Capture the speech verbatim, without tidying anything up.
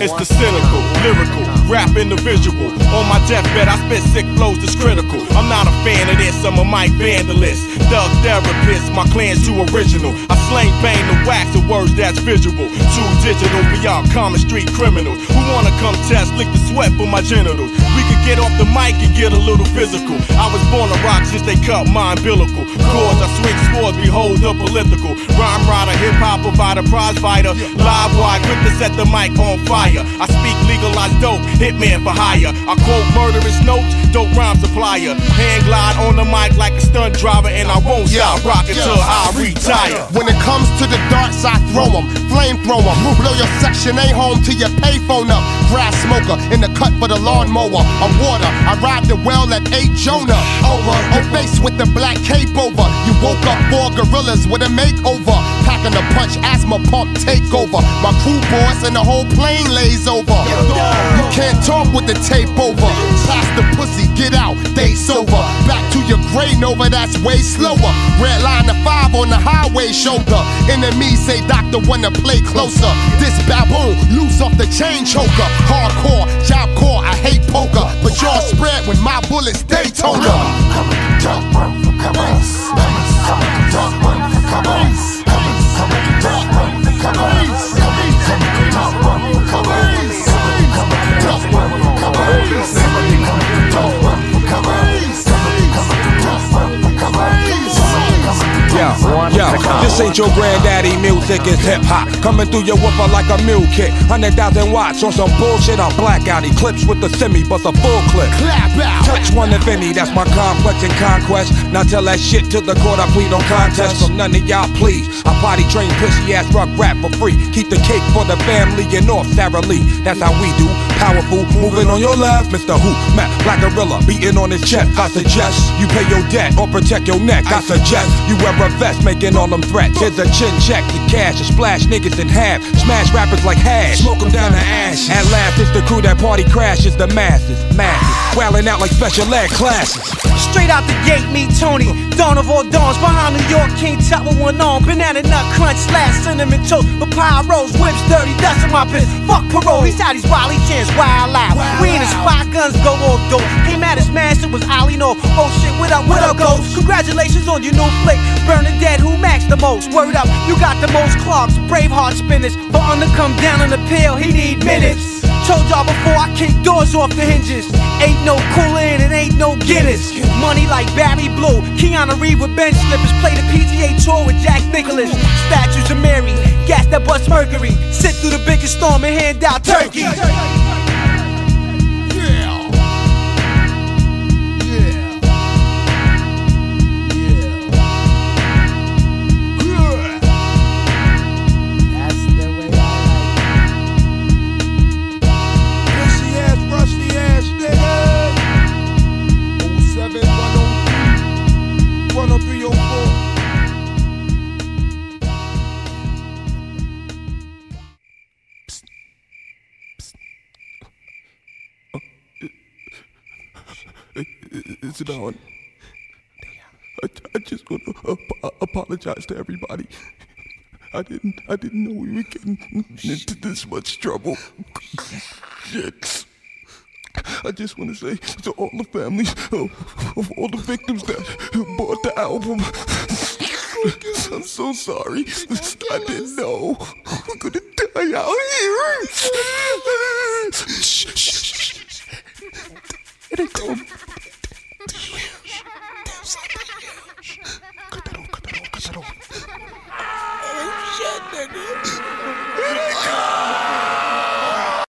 It's the cynical, lyrical, rap individual. On my deathbed, I spit sick flows that's critical. I'm not a fan of this, I'm a mic vandalist. Thug therapist, my clan's too original. I slang bang the wax of words that's visual. Too digital for y'all common street criminals who wanna come test, lick the sweat from my genitals. We could get off the mic and get a little physical. I was born to rock since they cut my umbilical. Chords, I swing swords, behold the political. Rhyme rider, hip-hop provider, prize fighter. Live wire, quick to set the mic on fire. I speak legalized dope, hitman for hire. I quote murderous notes, dope rhyme supplier. Hand glide on the mic like a stunt driver, and I won't stop rocking till I retire. When it comes to the darts, I throw them, flamethrower. Blow your section A home to your payphone up. Grass smoker in the cut for the lawnmower. I'm water, I ride the well at eight Jonah. Over, your face with the black cape over. You woke up four gorillas with a makeover. Packing a punch, asthma pump takeover. My crew boys and the whole plane lays over. You can't talk with the tape over. Pass the pussy, get out, date's over. Back to your gray Nova, that's way slower. Red line of five on the highway shoulder. Enemies say doctor wanna play closer. This baboon, loose off the chain choker. Hardcore, job core, I hate poker. But y'all spread when my bullets Daytona. Coming to dark run for covers. Coming to dark run for covers. Coming to dark run for covers. Coming to dark run for covers. Coming to dark run for covers. Coming to dark run for covers. Coming to dark run for covers. Yo, yo, this ain't your granddaddy music, it's hip-hop. Coming through your woofer like a mule kit. Hundred thousand watts on some bullshit, I'm blackout. Eclipse with the semi, bust a full clip. Clap out. Touch one if any, that's my complex and conquest. Now tell that shit to the court, I plead on contest. From none of y'all, please. I potty train pussy ass rock rap for free. Keep the cake for the family and off Sarah Lee. That's how we do. Powerful, moving on your left, Mister Who, Matt, Black Gorilla, beating on his chest. I suggest you pay your debt or protect your neck. I suggest you wear a vest, making all them threats. Here's a chin check to cash, to splash niggas in half. Smash rappers like hash, smoke them down to ash. At last, it's the crew that party crashes. The masses, masses, wailing out like special ed classes. Straight out the gate, meet Tony, dawn of all dawns. Behind New York, can't tell with one on. Banana nut crunch, slash cinnamon toast. Papaya rose, whips dirty, dust in my piss. Fuck parole, these out these wily chins, wild out. We in the spot, guns go off dope. Came at us, man, it was Ollie North. Oh shit, what up, what up, ghost? Congratulations on your new flick. Burn the dead, who maxed the most? Word up, you got the most clogs. Braveheart spinners. For under come down on the pill, he need minutes. Told y'all before I kick doors off the hinges. Ain't no coolin' and ain't no Guinness. Money like Barry Blue. Keanu Reeves with bench slippers. Play the P G A Tour with Jack Nicklaus. Statues of Mary. Gas that bust Mercury. Sit through the biggest storm and hand out turkey. Is it on? I, I just want to ap apologize to everybody. I didn't I didn't know we were getting into this much trouble. Shit. I just want to say to all the families of, of all the victims that bought the album, I'm so sorry. I didn't know we're gonna die out here. Shh, shh, shh. It ain't come.